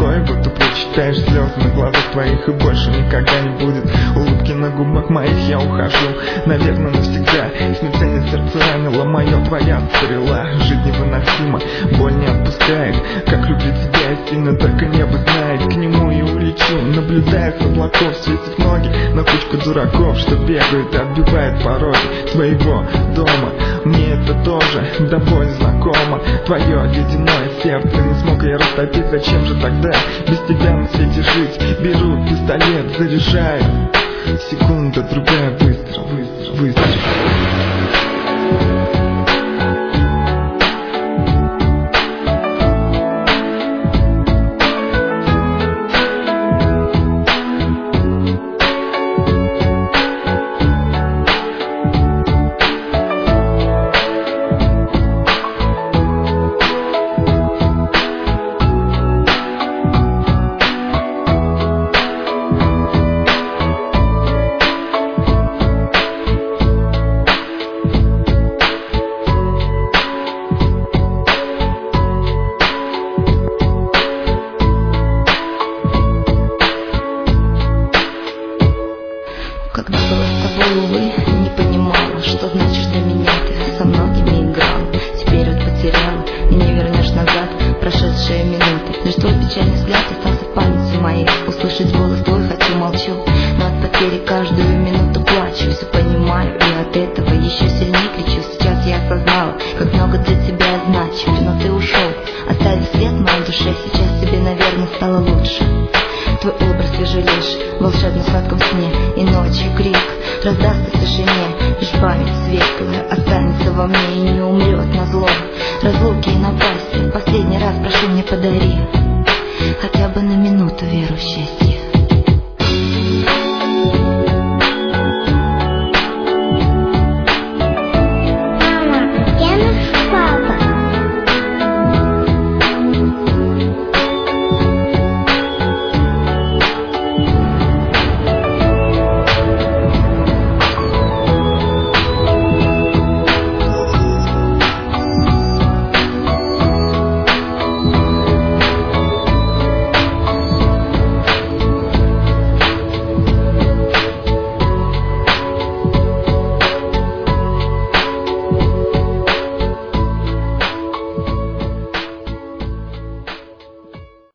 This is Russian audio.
такое, будто прочитаешь слезы на глазах твоих, и больше никогда не будет улыбки на губах моих. Я ухожу, наверное, навсегда. Смятение сердца ранило мое, твоя стрела. Жить невыносимо, боль не отпускает. Как люблю тебя сильно, только небо знает. К нему и улечу, наблюдая с облаков, светив ноги на кучку дураков, что бегают и отбивают пороги твоего дома. Мне это тоже до боли знакомо. Твое ледяное сердце не смог я растопить. Зачем же тогда без тебя на свете жить? Беру пистолет, заряжаю. Секунда, другая, выстрел, выстрел, выстрел. Когда была с тобой, увы, не понимала, что значит для меня ты со многими играла. Теперь вот потеряла и не вернешь назад прошедшие минуты. Лишь твой печальный взгляд остался в памяти моей. Услышать голос твой хочу, молчу, но от потери каждую минуту плачу. Все понимаю и от этого еще сильнее кричу. Сейчас я осознала, как много для тебя я значу. Но ты ушел, оставив след в моей душе. Сейчас тебе, наверное, стало лучше. Твой образ вижу лишь в волшебном сладком сне. И ночью крик раздастся в тишине. Лишь память светлая останется во мне и не умрет назло разлуки и напасти. Последний раз прошу, мне подари хотя бы на минуту веру в счастье.